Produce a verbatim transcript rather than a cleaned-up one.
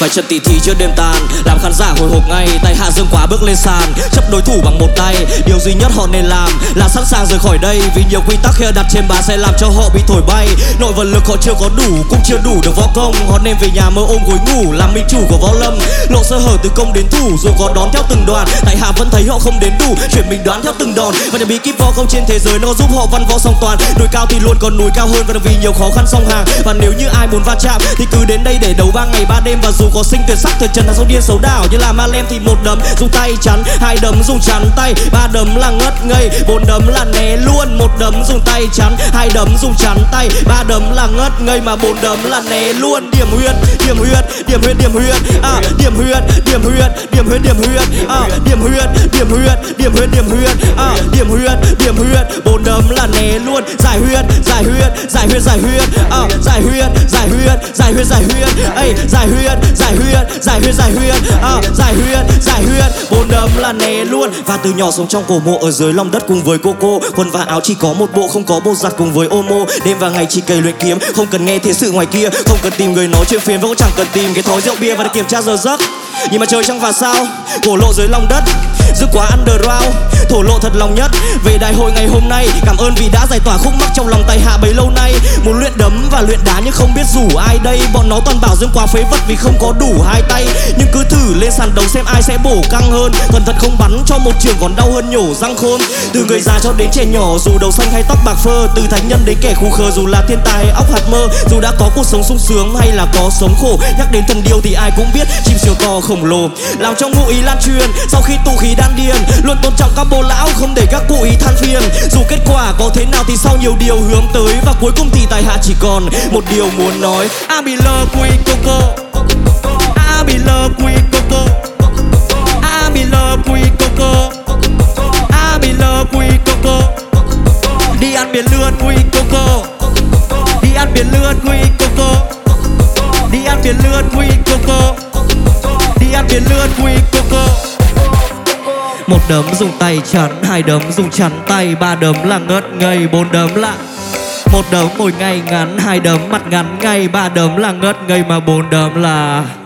phải trận tỉ thí trước đêm tàn, làm khán giả hồi hộp ngay. Tay hạ dương quá bước lên sàn, chấp đối thủ bằng một tay. Điều duy nhất họ nên làm là sẵn sàng rời khỏi đây, vì nhiều quy tắc khi đặt trên bàn sẽ làm cho họ bị thổi bay. Nội vật lực họ chưa có đủ, cũng chưa đủ được võ công. Họ nên về nhà mơ ôm gối ngủ, làm minh chủ của võ lâm. Lộ sơ hở từ công đến thủ, rồi có đón theo từng đoàn. Tại hạ vẫn thấy họ không đến đủ, chuyển mình đoán theo từng đòn. Và để bí kíp võ công trên thế giới nó giúp họ văn võ song toàn. Núi cao thì luôn còn núi cao hơn, và vì nhiều khó khăn song hàng. Và nếu như ai muốn va chạm thì cứ đến đây để đấu ba ngày ba đêm. Và dù có sinh tuyệt sắc thời trần là sâu điên xấu đảo như là ma lem, thì một đấm dùng tay chắn, hai đấm dùng chắn tay, ba đấm là ngất ngây, bốn đấm là né luôn. Một đấm dùng tay chắn, hai đấm dùng chắn tay, ba đấm là ngất ngây, mà bốn đấm là né luôn. Điểm huyết, điểm huyết, điểm huyết, điểm huyết, à, điểm huyết, điểm huyết, điểm huyết, điểm huyết, à, điểm huyết, điểm huyết, điểm huyết, điểm huyết, à, điểm huyết, điểm huyết, bốn đấm là né luôn. Giải huyết, giải huyết, giải huyết, giải huyết, à, giải huyết, giải huyết, giải huyết, giải huyết, ây, giải huyết, giải huyết, giải huyết, giải huyết, à, giải huyết, giải huyết, bốn đấm là né luôn. Và từ nhỏ sống trong cổ mộ ở dưới lòng đất cùng với cô cô, quần và áo chỉ có một bộ, không có bột giặt cùng với ô mô. Đêm và ngày chỉ cày luyện kiếm, không cần nghe thiên sự ngoài kia, không cần tìm người nói chuyện phiền, và cũng chẳng cần tìm cái thói rượu bia và để kiểm tra giờ giấc. Nhìn mà trời trăng và sao, cổ lộ dưới lòng đất, dư quá underground, thổ lộ thật lòng nhất về đại hội ngày hôm nay. Cảm ơn vì đã giải tỏa khúc mắc trong lòng tay hạ bấy lâu nay. Muốn luyện đấm và luyện đá nhưng không biết rủ ai đây. Bọn nó toàn bảo Dương quá phế vật vì không có đủ hai tay. Nhưng cứ thử lên sàn đấu xem ai sẽ bổ căng hơn. Cẩn thận không bắn cho một trường còn đau hơn nhổ răng khôn. Từ người già cho đến trẻ nhỏ, dù đầu xanh hay tóc bạc phơ, từ thánh nhân đến kẻ khù khờ, dù là thiên tài hay óc hạt mơ, dù đã có cuộc sống sung sướng hay là có sống khổ. Nhắc đến thần điêu thì ai cũng biết chim siêu to khổng lồ, làm trong ngụ ý lan truyền. Sau khi tụ khí đan điền, luôn tôn trọng các bố lão, không để các cụ ý than phiền. Dù kết quả có thế nào thì sau nhiều điều hướng tới, và cuối cùng thì tài hạ chỉ còn một điều muốn nói. I be love with Coco, I be love with Coco, I be love with Coco, I be love with Coco. Đi ăn biển lươn with Coco, đi ăn biển lươn with Coco, đi ăn biển lươn with Coco, đi ăn biển lươn with Coco. Một đấm dùng tay chắn, hai đấm dùng chắn tay, ba đấm là ngất ngây, bốn đấm là một đấm mồi ngay ngắn, hai đấm mặt ngắn ngay, ba đấm là ngất ngây, mà bốn đấm là